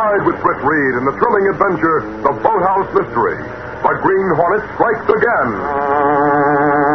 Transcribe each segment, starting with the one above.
Ride with Britt Reed in the thrilling adventure, The Boathouse Mystery. The Green Hornet strikes again.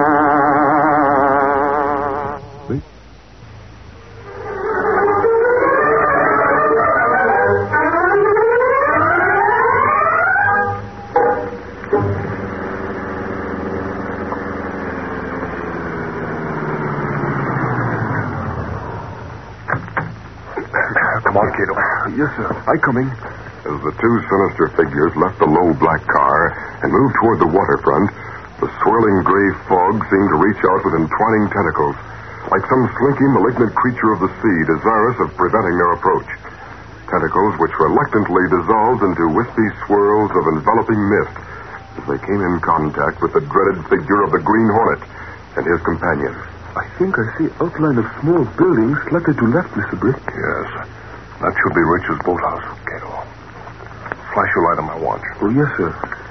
Come on, Cato. Yes, sir. I'm coming. As the two sinister figures left the low black car and moved toward the waterfront, the swirling gray fog seemed to reach out with entwining tentacles, like some slinky, malignant creature of the sea desirous of preventing their approach. Tentacles which reluctantly dissolved into wispy swirls of enveloping mist as they came in contact with the dreaded figure of the Green Hornet and his companion. I think I see outline of small buildings slanted to left, Mr. Britt. Yes. That should be Rich's boathouse, Cato. Flash your light on my watch. Oh, yes, sir.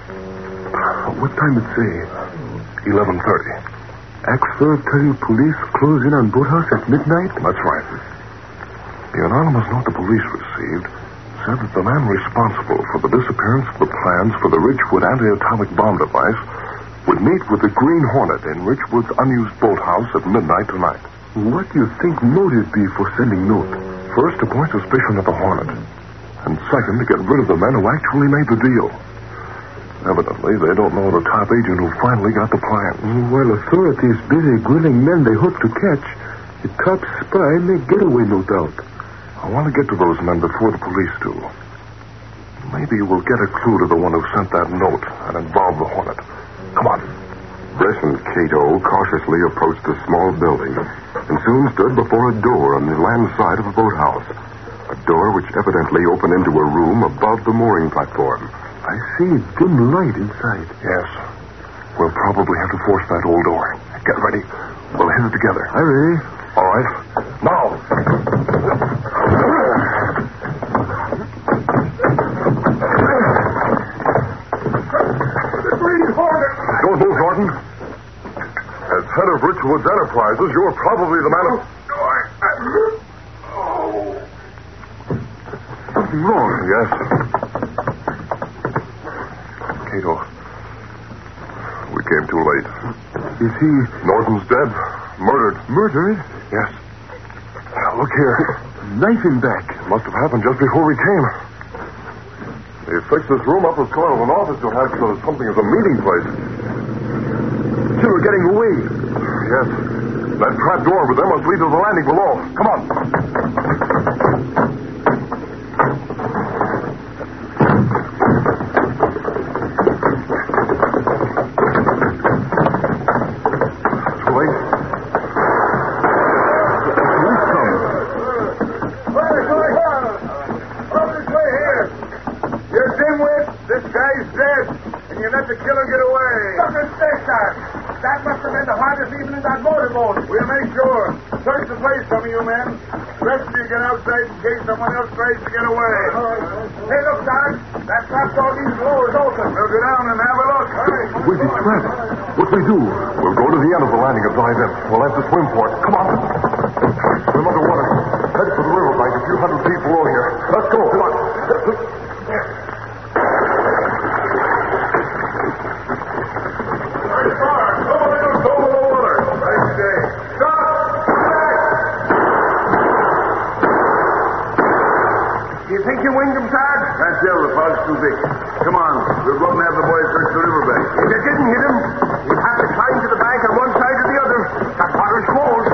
What time it say? 11:30. Axford telling police close in on boathouse at midnight? That's right. The anonymous note the police received said that the man responsible for the disappearance of the plans for the Richwood anti-atomic bomb device would meet with the Green Hornet in Richwood's unused boathouse at midnight tonight. What do you think motive be for sending note? First, to point suspicion at the Hornet. And second, to get rid of the men who actually made the deal. Evidently, they don't know the top agent who finally got the plans. While authorities busy grilling men they hope to catch, the top spy may get away, no doubt. I want to get to those men before the police do. Maybe we'll get a clue to the one who sent that note and involve the Hornet. Come on. Britt and Cato cautiously approached a small building and soon stood before a door on the land side of the boathouse. A door which evidently opened into a room above the mooring platform. I see dim light inside. Yes. We'll probably have to force that old door. Get ready. We'll hit it together. I'm ready. All right. Now. The Green Hornet! Don't move, Norton. As head of Richwood's Enterprises, you're probably the man of... Something wrong. Yes. Cato, we came too late. Is he... Norton's dead. Murdered. Murdered? Yes. Look here. Knife in back. Must have happened just before we came. They fixed this room up as sort of an office you'll have so that something as a meeting place. Two are getting away. Yes. That trap door over there must lead to the landing below. Come on. Someone else tries to get away. Hey, look, Sarge. That trapdoor leads below is open. We'll go down and have a look. Where's the trap? What we do? We'll go to the end of the landing and dive in. We'll have to swim for it. Come on. Swim underwater. Head for the riverbank a few hundred feet below here. Let's go. Come on. Can't tell. The fog's too big. Come on. We'll go and have the boys search the riverbank. If you didn't hit him, you'd have to climb to the bank on one side or the other. That water's cold.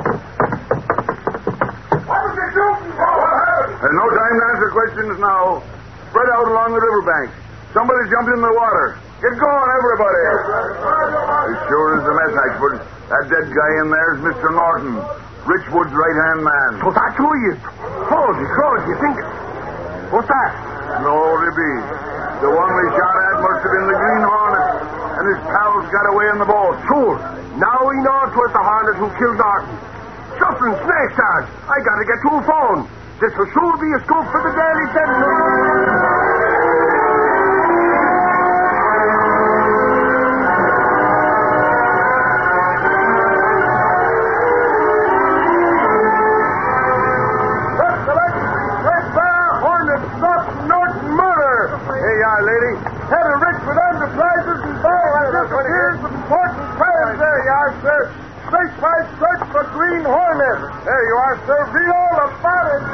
What was it shooting for? What happened? There's no time to answer questions now. Spread out along the riverbank. Somebody jumped in the water. Get going, everybody. As sure as the mess, Axford. That dead guy in there is Mr. Norton, Richwood's right-hand man. So that's who he is. Holy cross, you think? What's that? No, Ribby. The one we shot at must have been the Green Hornet, and his pals got away in the boat. Sure. Now we know it was the Hornet who killed Norton. Shuffling snake, Sarge. I gotta get to a phone. This will sure be a scoop for the Daily Sentinel. are, sir. Statewide search for Green Hornet. There you are, sir. Read all about it.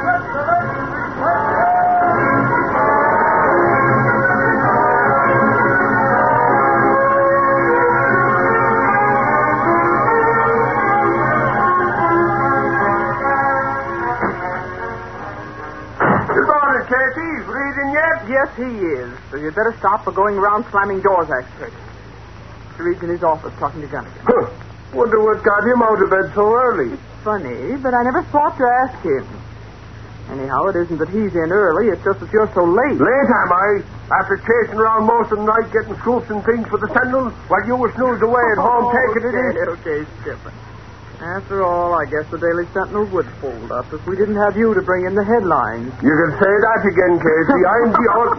Casey's reading yet? Yes, he is. So you'd better stop for going around slamming doors, Axford. Mr. Reed's in his office talking to Gunnigan. Huh. Wonder what got him out of bed so early. Funny, but I never thought to ask him. Anyhow, it isn't that he's in early. It's just that you're so late. Late, am I? After chasing around most of the night getting scoops and things for the Sentinel, while you were snoozed away at home taking it easy. Okay, Skipper. After all, I guess the Daily Sentinel would fold up if we didn't have you to bring in the headlines. You can say that again, Casey. I'm the old...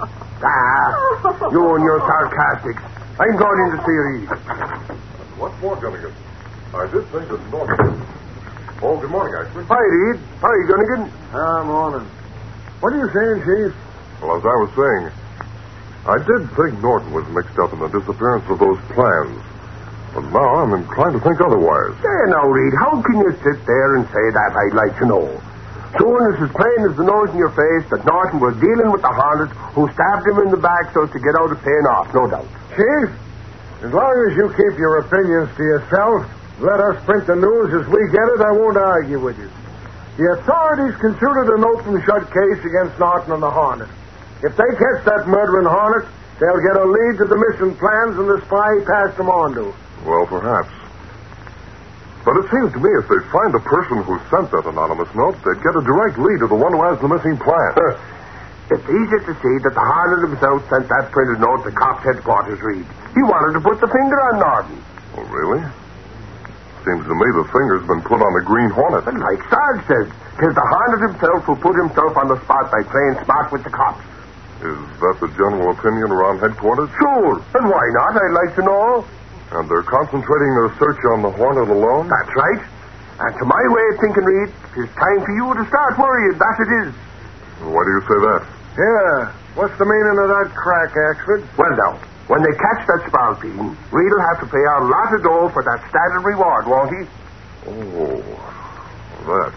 You and your sarcastics. I'm going in to see Reed. What more, Gunnigan? I did think that Norton... Oh, good morning, Axford. Hi, Reed. Hi, Gunnigan. Morning. What are you saying, Chief? Well, as I was saying, I did think Norton was mixed up in the disappearance of those plans. But now I'm inclined to think otherwise. There now, Reed. How can you sit there and say that, I'd like to know? Soon it's as plain as the nose in your face that Norton was dealing with the harlot who stabbed him in the back so as to get out of paying off, no doubt. Chief, as long as you keep your opinions to yourself, let us print the news as we get it, I won't argue with you. The authorities consider it an open shut case against Norton and the Hornet. If they catch that murdering Hornet, they'll get a lead to the mission plans and the spy he passed them on to. Well, perhaps. But it seems to me if they find the person who sent that anonymous note, they'd get a direct lead to the one who has the missing plan. It's easy to see that the harlot himself sent that printed note to Cops headquarters, Reed. He wanted to put the finger on Norton. Oh, really? Seems to me the finger's been put on the Green Hornet. And like Sarge says, 'tis the harlot himself who put himself on the spot by playing smart with the cops. Is that the general opinion around headquarters? Sure. And why not, I'd like to know. And they're concentrating their search on the Hornet alone? That's right. And to my way of thinking, Reed, it's time for you to start worrying. That it is. Why do you say that? Yeah. What's the meaning of that crack, Axford? Well, now, when they catch that spalpeen, Reed'll have to pay out a lot of dough for that standard reward, won't he? Oh, that.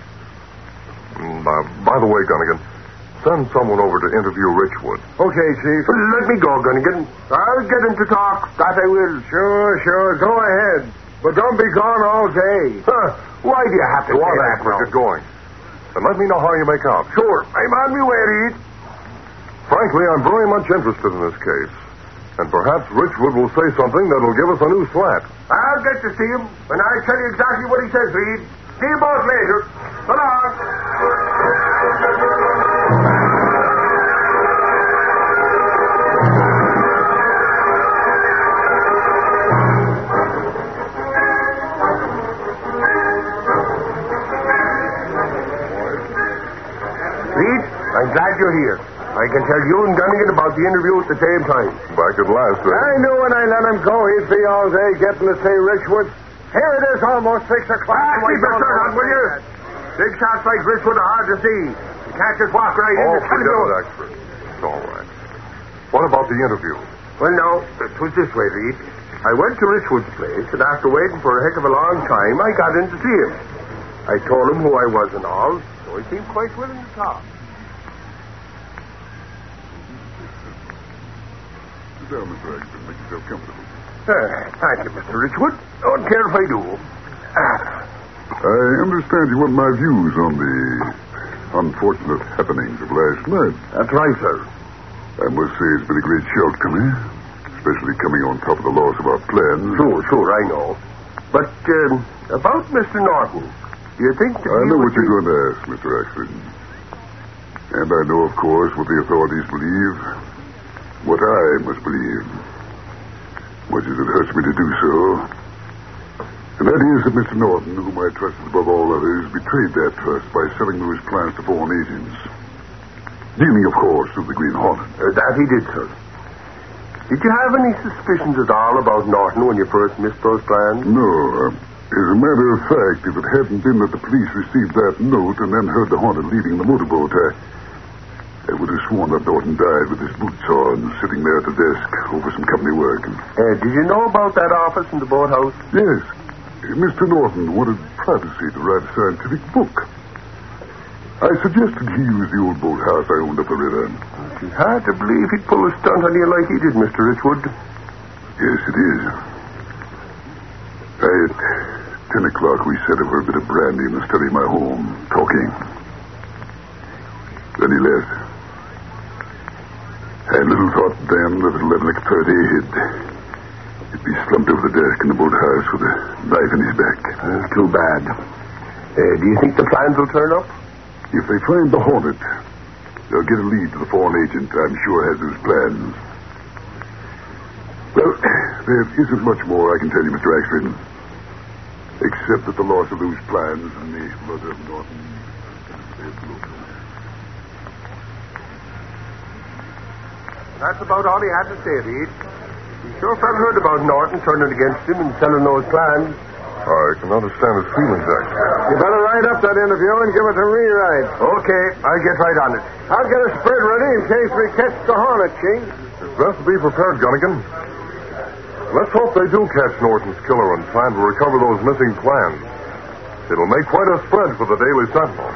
By the way, Gunnigan, send someone over to interview Richwood. Okay, Chief. Let me go, Gunnigan. I'll get him to talk. That I will. Sure. Go ahead. But don't be gone all day. Why do you have to Go say on, that, Axford, get going. And let me know how you make out. Sure. I'm on my way, Reed. Frankly, I'm very much interested in this case. And perhaps Richwood will say something that'll give us a new slant. I'll get to see him, and I'll tell you exactly what he says, Reed. See you both later. So long. Reed, I'm glad you're here. I can tell you and Gunnigan about the interview at the same time. Back at last, eh? I knew when I let him go he'd be all day getting to see Richwood. Here it is, almost 6 o'clock. Keep your shirt on, will you? Big shots like Richwood are hard to see. You can't just walk right in. Forget it, Axford. It's all right. What about the interview? Well, no, it was this way, Reed. I went to Richwood's place, and after waiting for a heck of a long time, I got in to see him. I told him who I was and all, so he seemed quite willing to talk. Sit down, Mr. Axford. Make yourself comfortable. Thank you, Mr. Richwood. Don't care if I do. I understand you want my views on the unfortunate happenings of last night. That's right, sir. I must say it's been a great shock to me, especially coming on top of the loss of our plans. Sure, I know. But, about Mr. Norton, do you think that I know what you're going to ask, Mr. Axford. And I know, of course, what the authorities believe, what I must believe, much as it hurts me to do so. And that is that Mr. Norton, whom I trusted above all others, betrayed that trust by selling those plans to foreign agents. Dealing, of course, with the Green Hornet. That he did, sir. Did you have any suspicions at all about Norton when you first missed those plans? No. As a matter of fact, if it hadn't been that the police received that note and then heard the Hornet leaving the motorboat, I would have sworn one that Norton died with his boots on, sitting there at the desk over some company work. Did you know about that office in the boathouse? Yes. Mr. Norton wanted privacy to write a scientific book. I suggested he use the old boathouse I owned up the river. It's hard to believe he'd pull a stunt on you like he did, Mr. Richwood. Yes, it is. At 10 o'clock, we sat over a bit of brandy in the study of my home, talking. Then he left. I little thought then that at 11:30 he'd be slumped over the desk in the boathouse with a knife in his back. Too bad. Do you think the plans will turn up? If they find the Hornet, they'll get a lead to the foreign agent I'm sure has those plans. Well, there isn't much more I can tell you, Mr. Axford, except that the loss of those plans and the murder of Norton is local. That's about all he had to say, Reed. He sure felt hurt about Norton turning against him and selling those plans. I can understand his feelings, actually. You better write up that interview and give it to rewrite. Okay, I'll get right on it. I'll get a spread ready in case we catch the Hornet, King. It's best to be prepared, Gunnigan. Let's hope they do catch Norton's killer and plan to recover those missing plans. It'll make quite a spread for the Daily Sentinel.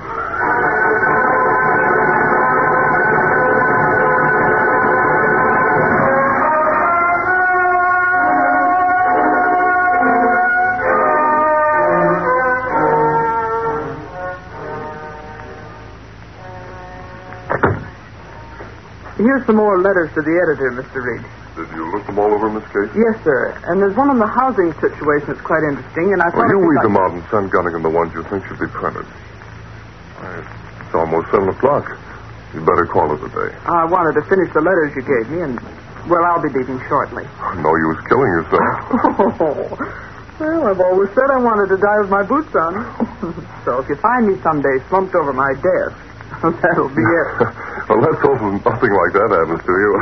Here's some more letters to the editor, Mr. Reed. Did you look them all over, Miss Case? Yes, sir. And there's one on the housing situation that's quite interesting, and I thought... Well, you read them out and send Gunnigan the ones you think should be printed. It's almost 7 o'clock. You better call it a day. I wanted to finish the letters you gave me, and, well, I'll be leaving shortly. No use killing yourself. Well, I've always said I wanted to die with my boots on. So if you find me someday slumped over my desk, that'll be it. Well, let's hope nothing like that happens to you.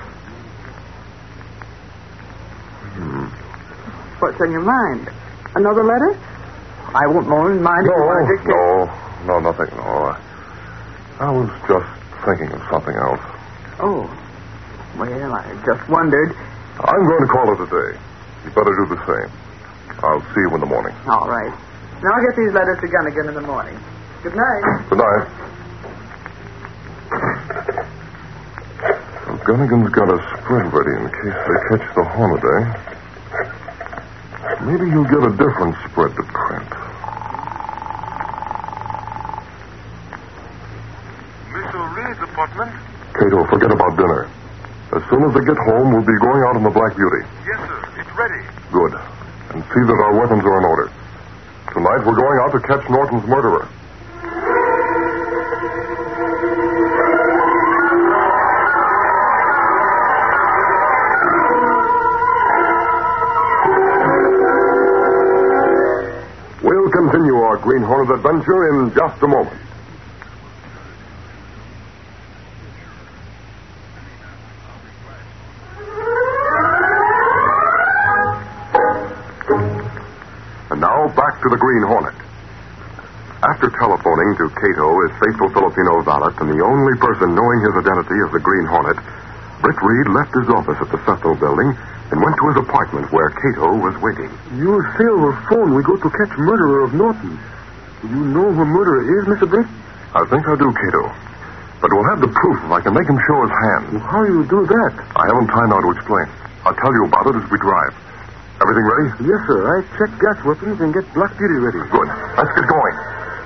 What's on your mind? Another letter? I won't mind if you want to dictate. No, nothing. No, I was just thinking of something else. Oh. Well, I just wondered. I'm going to call it a day. You better do the same. I'll see you in the morning. All right. Now I'll get these letters to Gunnigan in the morning. Good night. Good night. Well, Gunnigan's got a spread ready in case they catch the Hornet, eh? Maybe he'll get a different spread to print. Mr. Reed's apartment? Cato, forget about dinner. As soon as they get home, we'll be going out on the Black Beauty. Yes, sir. It's ready. Good. And see that our weapons are in order. Tonight, we're going out to catch Norton's murderer. We'll continue our Green Hornet adventure in just a moment. And now, back to the Green Hornet. After telephoning to Cato, his faithful Filipino valet, and the only person knowing his identity as the Green Hornet, Britt Reed left his office at the Sentinel building and went to his apartment where Cato was waiting. You say over phone we go to catch murderer of Norton. Do you know who murderer is, Mr. Britt? I think I do, Cato. But we'll have the proof if I can make him show his hand. Well, how you do that? I haven't time now to explain. I'll tell you about it as we drive. Everything ready? Yes, sir. I check gas weapons and get Black Beauty ready. Good. Let's get going.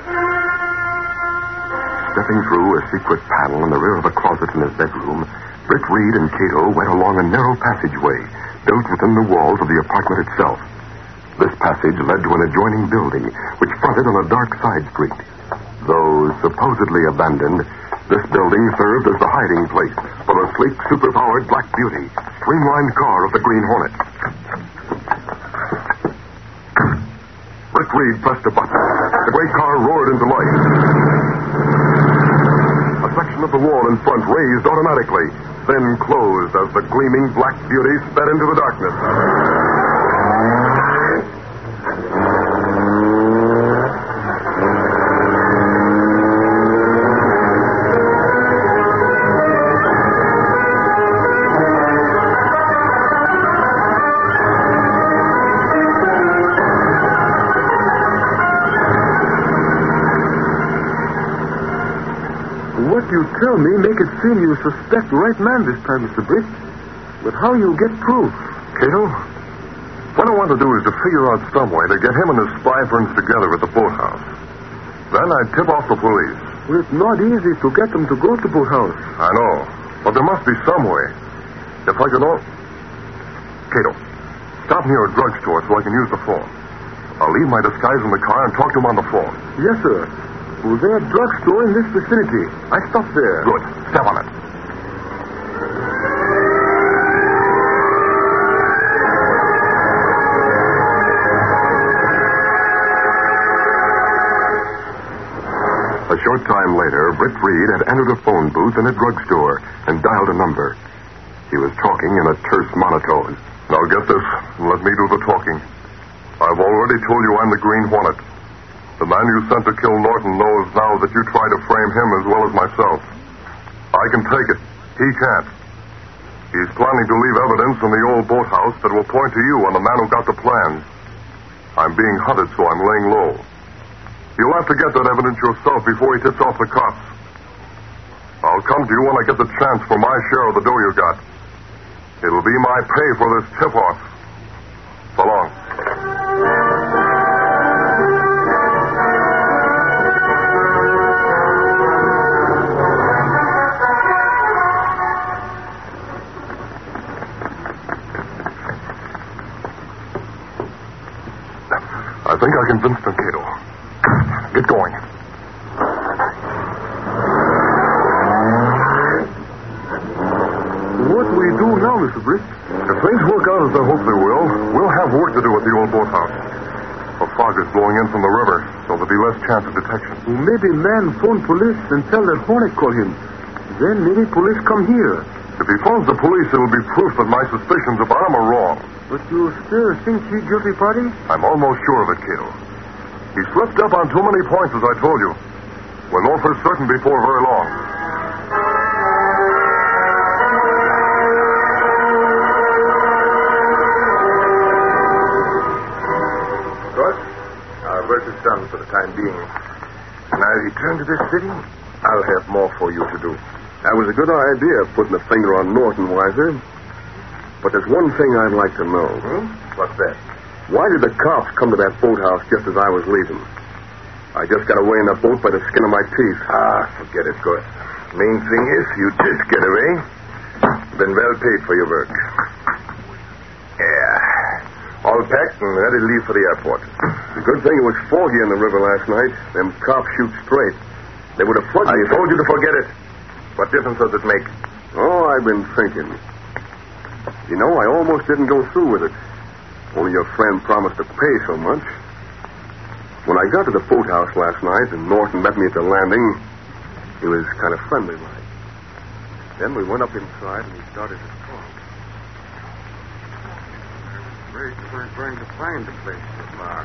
Stepping through a secret panel in the rear of a closet in his bedroom, Britt Reed and Cato went along a narrow passageway built within the walls of the apartment itself. This passage led to an adjoining building, which fronted on a dark side street. Though supposedly abandoned, this building served as the hiding place for the sleek, superpowered Black Beauty, streamlined car of the Green Hornet. Britt Reed pressed a button. The great car roared into life. A section of the wall in front raised automatically, then closed as the gleaming Black Beauty sped into the darkness. you tell me make it seem you suspect the right man this time, Mr. Britt. But how you get proof? Cato, what I want to do is to figure out some way to get him and his spy friends together at the boathouse. Then I'd tip off the police. Well, it's not easy to get them to go to the boathouse. I know, but there must be some way. If I could Cato, stop near a drugstore so I can use the phone. I'll leave my disguise in the car and talk to him on the phone. Yes, sir. Well, there's a drugstore in this vicinity. I stopped there. Good. Step on it. A short time later, Britt Reed had entered a phone booth in a drugstore and dialed a number. He was talking in a terse monotone. Now get this, and let me do the talking. I've already told you I'm the Green Hornet. The man you sent to kill Norton knows now that you try to frame him as well as myself. I can take it. He can't. He's planning to leave evidence in the old boathouse that will point to you on the man who got the plans. I'm being hunted, so I'm laying low. You'll have to get that evidence yourself before he tips off the cops. I'll come to you when I get the chance for my share of the dough you got. It'll be my pay for this tip-off. So long. I think I convinced them, Cato. Get going. What do we do now, Mr. Britt? If things work out as I hope they will, we'll have work to do at the old boathouse. The fog is blowing in from the river, so there'll be less chance of detection. Well, maybe man phone police and tell that Hornet call him. Then maybe police come here. If he phones the police, it'll be proof that my suspicions about him are wrong. But you still think he guilty party? I'm almost sure of it, Cato. He slipped up on too many points, as I told you. We'll know for certain before very long. Good. Our work is done for the time being. When I return to this city, I'll have more for you to do. That was a good idea, putting a finger on Norton, Weiser. But there's one thing I'd like to know. What's that? Why did the cops come to that boathouse just as I was leaving? I just got away in the boat by the skin of my teeth. Forget it, Gus. Main thing is you did get away. Been well paid for your work. Yeah. All packed and ready to leave for the airport. The good thing it was foggy in the river last night. Them cops shoot straight. They would have flooded me. I told you to forget it. What difference does it make? Oh, I've been thinking. You know, I almost didn't go through with it. Only your friend promised to pay so much. When I got to the boathouse last night and Norton met me at the landing, he was kind of friendly like. Then we went up inside and he started to talk. Afraid you weren't going to find the place so far.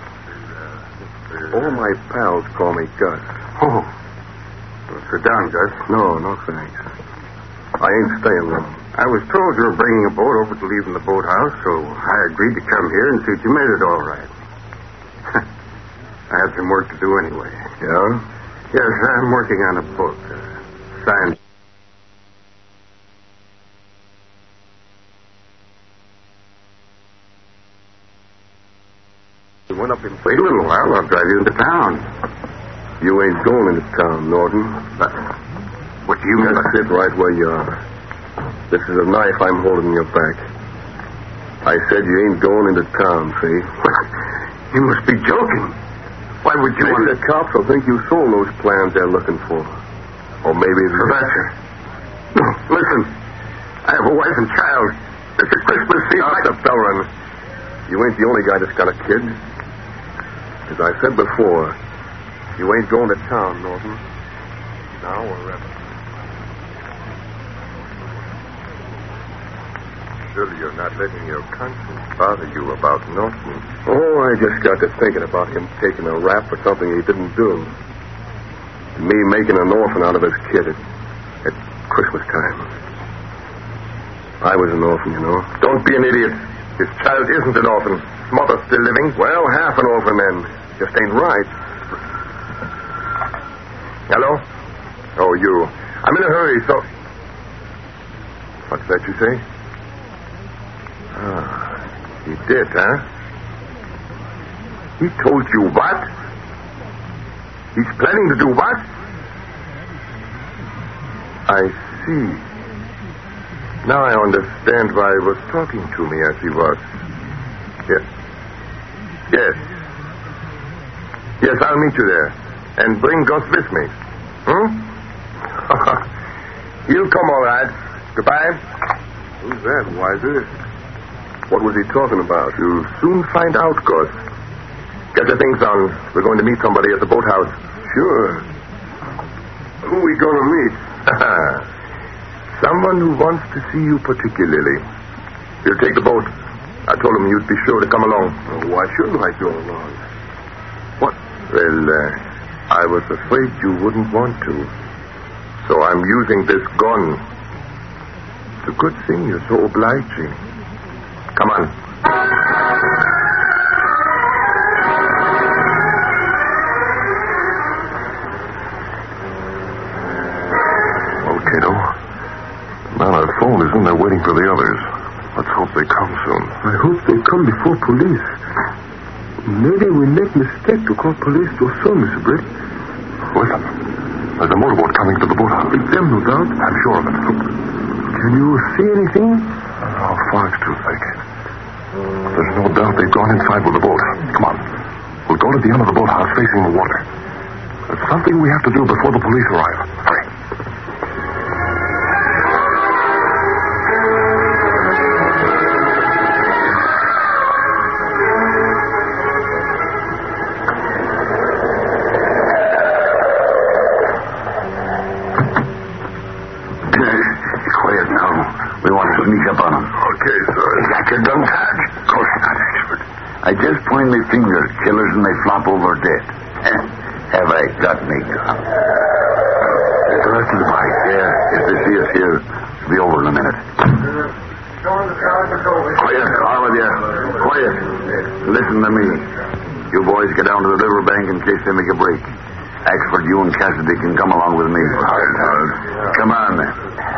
All my pals call me Gus. Oh. Well, sit down, Gus. No, thanks. I ain't staying long. I was told you were bringing a boat over to leave in the boathouse, so I agreed to come here and see if you made it all right. I had some work to do anyway. Yeah? Yes, I'm working on a book. Signed. We went up in... Wait a little while. I'll drive you into town. You ain't going into town, Norton. What do you mean? Just sit right where you are. This is a knife I'm holding in your back. I said you ain't going into town, see? You must be joking. Why would you Maybe the cops will think you sold those plans they're looking for. Or maybe... Professor. No, listen. I have a wife and child. It's a Christmas season. Stop the bellowing. You ain't the only guy that's got a kid. As I said before, you ain't going to town, Norton. Now or ever. Surely you're not letting your conscience bother you about Norton. Oh, I just got to thinking about him taking a rap for something he didn't do. And me making an orphan out of his kid at Christmas time. I was an orphan, you know. Don't be an idiot. His child isn't an orphan. His mother's still living. Well, half an orphan then. Just ain't right. Hello? Oh, you. I'm in a hurry, so... What's that you say? Ah, he did, huh? He told you what? He's planning to do what? I see. Now I understand why he was talking to me as he was. Yes. Yes. Yes, I'll meet you there. And bring Gus with me. He'll come all right. Goodbye. Who's that, Wiser? What was he talking about? You'll soon find out, Gus. Get your things on. We're going to meet somebody at the boathouse. Sure. Who are we going to meet? Someone who wants to see you particularly. He'll take the boat. I told him you'd be sure to come along. Well, why shouldn't I go along? What? Well, I was afraid you wouldn't want to. So I'm using this gun. It's a good thing you're so obliging. Come on. Well, Cato, the man on the phone is in there waiting for the others. Let's hope they come soon. I hope they come before police. Maybe we make mistake to call police too soon, Mr. Britt. Listen, there's a motorboat coming to the boathouse. It's them, no doubt. I'm sure of it. Can you see anything? Oh, fog's too thick. There's no doubt they've gone inside with the boat. Come on. We'll go to the end of the boathouse facing the water. There's something we have to do before the police arrive. Hurry. Quiet now. We want to sneak up on them. Okay, sir. Is that your gun, Sarge? Of course not, expert. I just point my finger at killers and they flop over dead. Have I got me gun? The rest of the bike. Yeah, if they see us here, it'll be over in a minute. Quiet, all of you. Quiet. Listen to me. You boys get down to the riverbank in case they make a break. Axford, you and Cassidy can come along with me. Come on, then.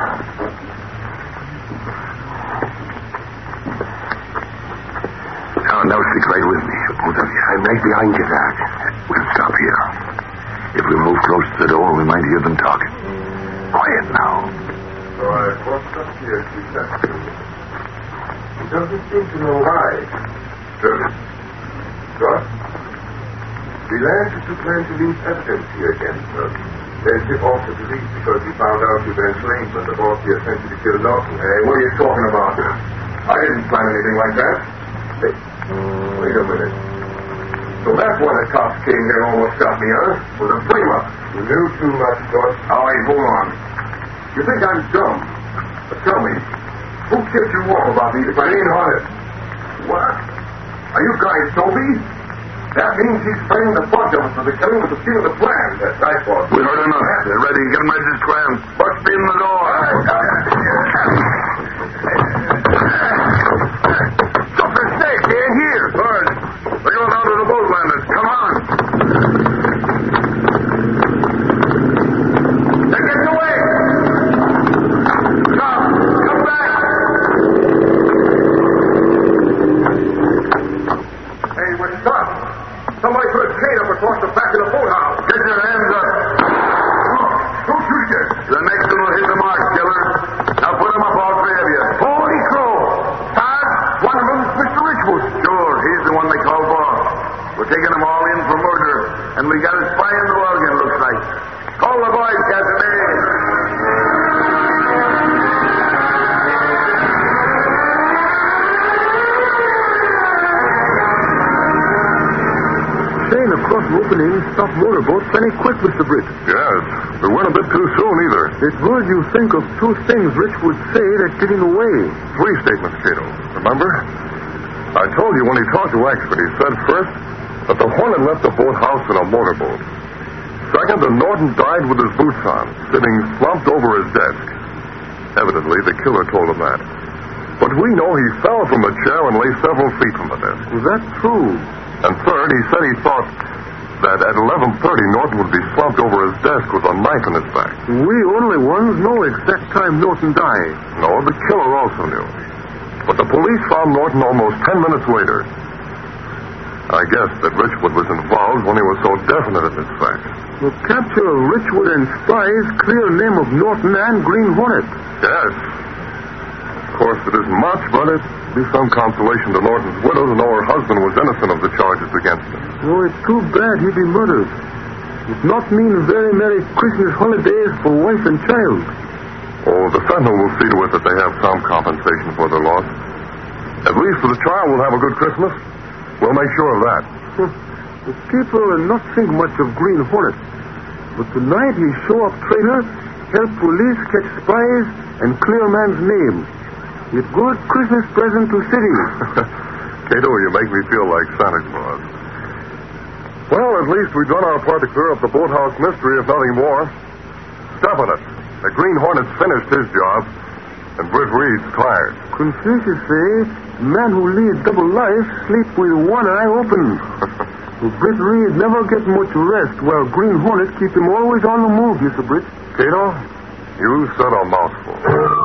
Now stick right with me, both of you. I'm right behind you, Sarge. We'll stop here. If we move close to the door, we might hear them talking. Quiet now. So I walked up here to that. He doesn't seem to know why. Good. Gus? The Lancers who plan to leave evidence here against us. They'll tip off the police because we found out you were enslaved when the boss here sent you to kill Norton. Hey, what are you talking about? I didn't plan anything like that. Hey, wait a minute. So that's why the cops came here and almost got me, huh? Was a frame-up. You knew too much, Gus. All right, hold on. You think I'm dumb? But tell me, who tipped you off about me if I ain't honest? What? Are you guys dopey? That means he's playing the bunch of us for the killing with the steal of the plan. That's I thought. We heard enough. They're ready. Get them ready to scram. Bust in the door. Something snake. They ain't here. Bird. We're going down to the boat landers. Come on. They're getting away. Stop. Come back. Hey, what's up? Somebody put a chain up across the back of the boathouse. Get your hands up. Don't shoot you. The next one will hit the mark, killer. Now put them up, all three of you. Holy crow! Sarge, one of them's Mr. Richwood. Sure, he's the one they call boss. We're taking them all in for murder, and we got a spy in the wagon, looks like. Call the boys, Cassidy. Chain across the opening, stop motorboat plenty quick, Mr. Britt. Yes, we weren't a bit too soon either. It's good you think of two things Rich would say that's getting away. Three statements, Cato. Remember? I told you when he talked to Axford, he said first that the Hornet left the boathouse in a motorboat. Second, that Norton died with his boots on, sitting slumped over his desk. Evidently, the killer told him that. But we know he fell from the chair and lay several feet from the desk. Was that true? And third, he said he thought that at 11:30 Norton would be slumped over his desk with a knife in his back. We only ones know exact time Norton died. No, the killer also knew. But the police found Norton almost 10 minutes later. I guess that Richwood was involved when he was so definite in his facts. The capture of Richwood and spies clear name of Norton and Green Hornet. Yes. Of course, it isn't much, but it'd be some consolation to Norton's widow to know her husband was innocent of the charges against him. Oh, it's too bad he'd be murdered. It not mean very Merry Christmas holidays for wife and child. Oh, the Sentinel will see to it that they have some compensation for their loss. At least for the child, we'll have a good Christmas. We'll make sure of that. The people will not think much of Green Hornet. But tonight he show up traitor, help police catch spies, and clear man's name. It's good Christmas present to city. Cato, you make me feel like Santa Claus. Well, at least we've done our part to clear up the boathouse mystery, if nothing more. Definite. The Green Hornet's finished his job, and Britt Reed's tired. Confucius say, man who lead double life sleep with one eye open. Britt Reed never get much rest, while Green Hornet keep him always on the move, Mr. Britt. Cato, you said a mouthful.